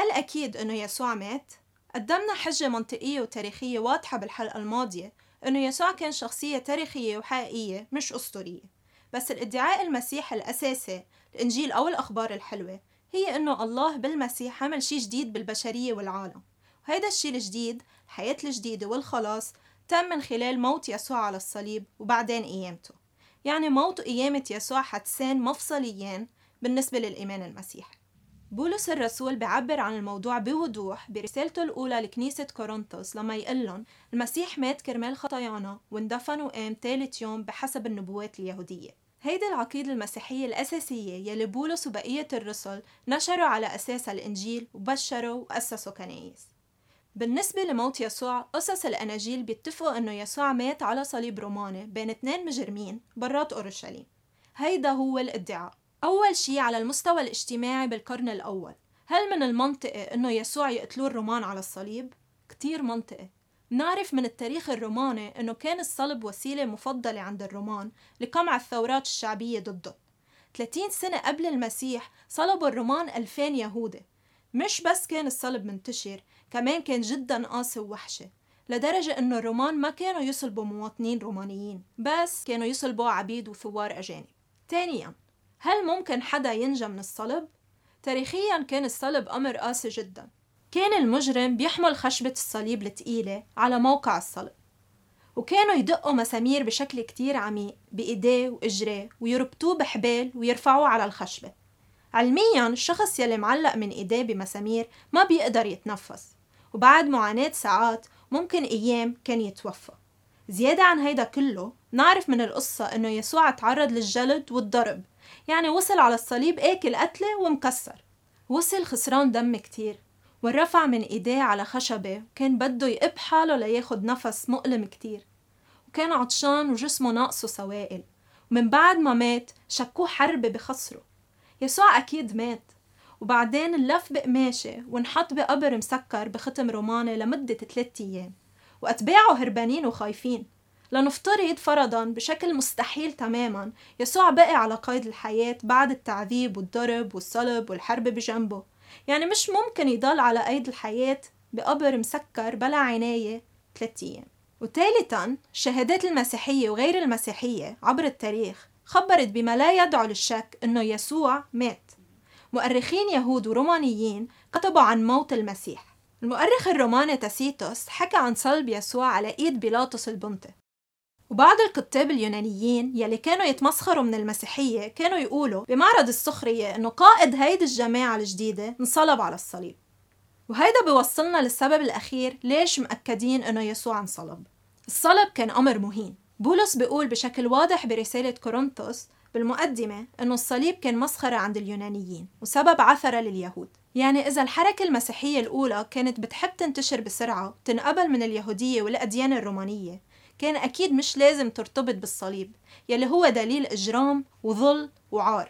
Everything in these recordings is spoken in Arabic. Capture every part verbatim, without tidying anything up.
هل أكيد إنه يسوع مات؟ قدمنا حجة منطقية وتاريخية واضحة بالحلقة الماضية إنه يسوع كان شخصية تاريخية وحقيقية مش أسطورية. بس الادعاء المسيحي الأساسي، الإنجيل أو الأخبار الحلوة، هي إنه الله بالمسيح عمل شي جديد بالبشرية والعالم، وهيدا الشي الجديد، الحياة الجديدة والخلاص، تم من خلال موت يسوع على الصليب وبعدين قيامته. يعني موت وقيامة يسوع حدثين مفصليين بالنسبة للإيمان المسيحي. بولس الرسول بيعبر عن الموضوع بوضوح برسالته الأولى لكنيسة كورنثوس لما يقلن المسيح مات كرمال خطايانا واندفن وقام ثالث يوم بحسب النبوات اليهودية. هيدي العقيدة المسيحية الأساسية يلي بولس وبقية الرسل نشروا على أساسها الإنجيل وبشروا وأسسوا كنايس. بالنسبة لموت يسوع، قصص الأناجيل بيتفقوا إنه يسوع مات على صليب روماني بين اثنين مجرمين برات أورشليم. هيدا هو الادعاء. أول شي على المستوى الاجتماعي بالقرن الأول، هل من المنطقي إنه يسوع يقتلوه الرومان على الصليب؟ كتير منطقي. نعرف من التاريخ الروماني إنه كان الصلب وسيلة مفضلة عند الرومان لقمع الثورات الشعبية ضده. ثلاثين سنة قبل المسيح صلبوا الرومان ألفين يهودي. مش بس كان الصلب منتشر، كمان كان جدا قاسي ووحشي، لدرجة إنه الرومان ما كانوا يصلبوا مواطنين رومانيين، بس كانوا يصلبوا عبيد وثوار أجانب. تانياً، هل ممكن حدا ينجى من الصلب؟ تاريخياً كان الصلب أمر قاسي جداً. كان المجرم بيحمل خشبة الصليب الثقيلة على موقع الصلب، وكانوا يدقوا مسامير بشكل كتير عميق بإيديه وإجريه ويربطوه بحبال ويرفعوه على الخشبة. علمياً الشخص يلي معلق من إيديه بمسامير ما بيقدر يتنفس، وبعد معاناة ساعات ممكن أيام كان يتوفى. زيادة عن هيدا كله، نعرف من القصة إنه يسوع تعرض للجلد والضرب، يعني وصل على الصليب آكل قتلة ومكسر، وصل خسران دم كتير، والرفع من إيديه على خشبة وكان بده يقب حاله لياخد نفس مؤلم كتير، وكان عطشان وجسمه ناقصه سوائل، ومن بعد ما مات شكوه حربة بخصره. يسوع أكيد مات، وبعدين اللف بقماشة ونحط بقبر مسكر بختم روماني لمدة ثلاثة أيام، وأتباعه هربانين وخايفين. لنفترض فرضاً بشكل مستحيل تماماً يسوع بقي على قيد الحياة بعد التعذيب والضرب والصلب والحرب بجنبه، يعني مش ممكن يضل على قيد الحياة بقبر مسكر بلا عناية ثلاثة أيام. وثالثاً، الشهادات المسيحية وغير المسيحية عبر التاريخ خبرت بما لا يدعو للشك إنه يسوع مات. مؤرخين يهود ورومانيين كتبوا عن موت المسيح. المؤرخ الروماني تاسيتوس حكى عن صلب يسوع على إيد بيلاطس البنطي. وبعض الكتاب اليونانيين يلي كانوا يتمسخروا من المسيحية كانوا يقولوا بمعرض السخرية إنه قائد هيدي الجماعة الجديدة انصلب على الصليب. وهيدا بيوصلنا للسبب الأخير ليش مأكدين إنه يسوع انصلب. الصلب كان أمر مهين. بولس بيقول بشكل واضح برسالة كورنثوس بالمقدمة إنه الصليب كان مسخرة عند اليونانيين وسبب عثرة لليهود. يعني إذا الحركة المسيحية الأولى كانت بتحب تنتشر بسرعة وتنقبل من اليهودية والأديان الرومانية، كان أكيد مش لازم ترتبط بالصليب يلي هو دليل إجرام وظل وعار.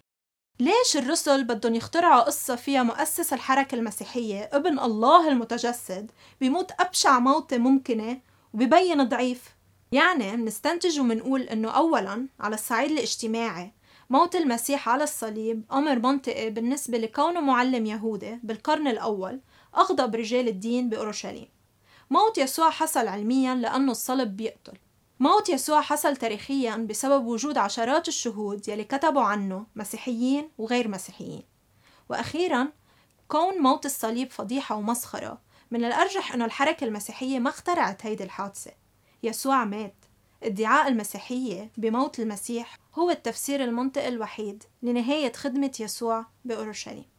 ليش الرسل بدهم يخترعوا قصة فيها مؤسس الحركة المسيحية ابن الله المتجسد بيموت أبشع موتة ممكنة وبيبين ضعيف؟ يعني منستنتج ومنقول إنه أولاً على الصعيد الاجتماعي موت المسيح على الصليب أمر منطقي بالنسبة لكونه معلم يهودي بالقرن الأول أغضب رجال الدين بأورشليم. موت يسوع حصل علمياً لأنه الصلب بيقتل. موت يسوع حصل تاريخياً بسبب وجود عشرات الشهود يلي كتبوا عنه مسيحيين وغير مسيحيين. وأخيراً، كون موت الصليب فضيحة ومسخرة، من الأرجح أنه الحركة المسيحية ما اخترعت هيدي الحادثة. يسوع مات. ادعاء المسيحية بموت المسيح هو التفسير المنطقي الوحيد لنهاية خدمة يسوع بأورشليم.